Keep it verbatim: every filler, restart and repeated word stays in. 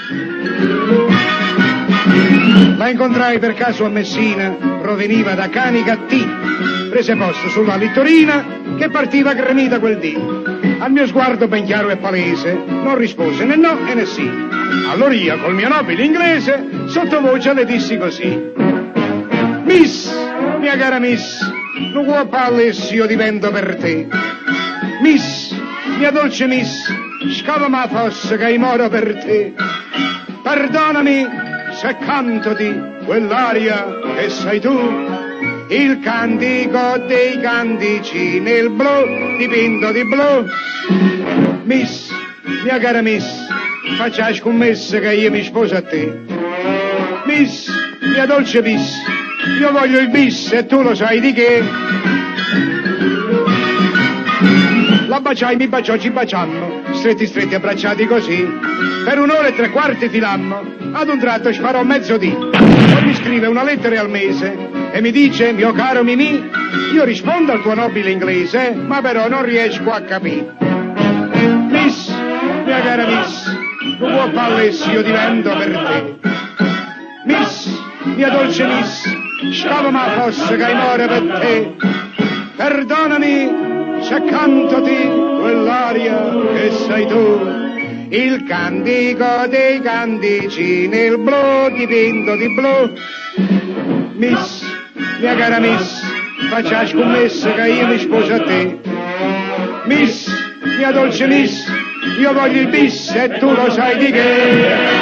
La incontrai per caso a Messina, proveniva da Canicattì, prese posto sulla littorina che partiva gremita quel dì. Al mio sguardo ben chiaro e palese non rispose né no e né sì. Allora io col mio nobile inglese sottovoce le dissi così: Miss, mia cara Miss, non vuoi palle se io divento per te. Miss, mia dolce Miss, scavami la fossa che moro per te. Perdonami se cantoti quell'aria che sei tu, il cantico dei cantici nel blu dipinto di blu. Miss, mia cara Miss, faccia la scommessa che io mi sposo a te. Miss, mia dolce Miss, io voglio il bis e tu lo sai di che. La baciai, mi baciò, ci baciammo, stretti stretti abbracciati così. Per un'ora e tre quarti filammo, ad un tratto sparò mezzodì. Poi mi scrive una lettera al mese e mi dice: mio caro Mimì, io rispondo al tuo nobile inglese, ma però non riesco a capire. Miss, mia cara Miss, non vuoi palle se io divento per te. Miss, mia dolce Miss, scavami la fossa che muore per te. Perdonami se cantati quell'aria che sei tu, il cantico dei cantici nel blu dipinto di blu. Miss, mia cara Miss, faccia la scommessa che io mi sposo a te. Miss, mia dolce Miss, io voglio il bis e tu lo sai di che.